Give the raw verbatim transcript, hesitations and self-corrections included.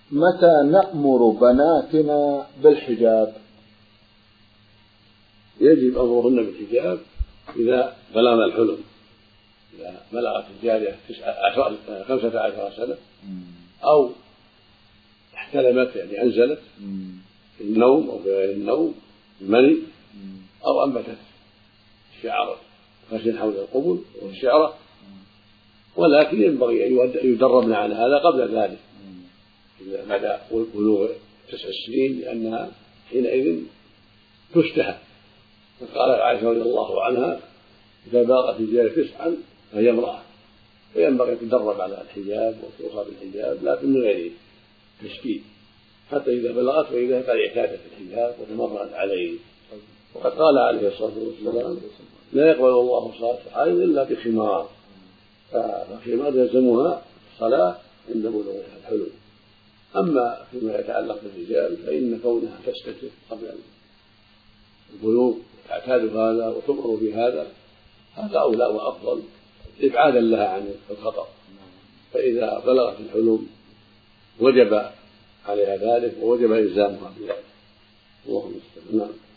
متى نأمر بناتنا بالحجاب؟ يجب أمرهن بالحجاب إذا بلغن الحلم، إذا بلغت الجارية خمسة عشر سنة أو احتلمت يعني أنزلت في النوم أو في غير النوم المني، أو أنبتت شعر خشن حول القبل والشعرة، ولكن ينبغي أن يدربن على هذا قبل ذلك إذا بدأ بلوغ تسع سنين، لأنها حينئذ تشتهى. فقالت عائشة رضي الله عنها: إذا بلغت الجارية تسعا فهي امرأة، فينبغي أن تدرب على الحجاب وتوصى بالحجاب لكن من غير تشكيل، حتى إذا بلغت وإذا قد اعتادت الحجاب وتمرنت عليه. وقد قال عليه الصلاة والسلام: لا يقبل الله صلاة حائض إلا بخمار، فالخمار يلزمها الصلاة عند بلوغها الحلم. أما فيما يتعلق بالرجال فإن كونها تستتر قبل البلوغ تعتاد هذا وتؤمر بهذا هذا أولى وأفضل إبعادا لها عن الخطر، فإذا بلغت الحلم وجب عليها ذلك ووجب إلزامها بذلك. اللهم استعان.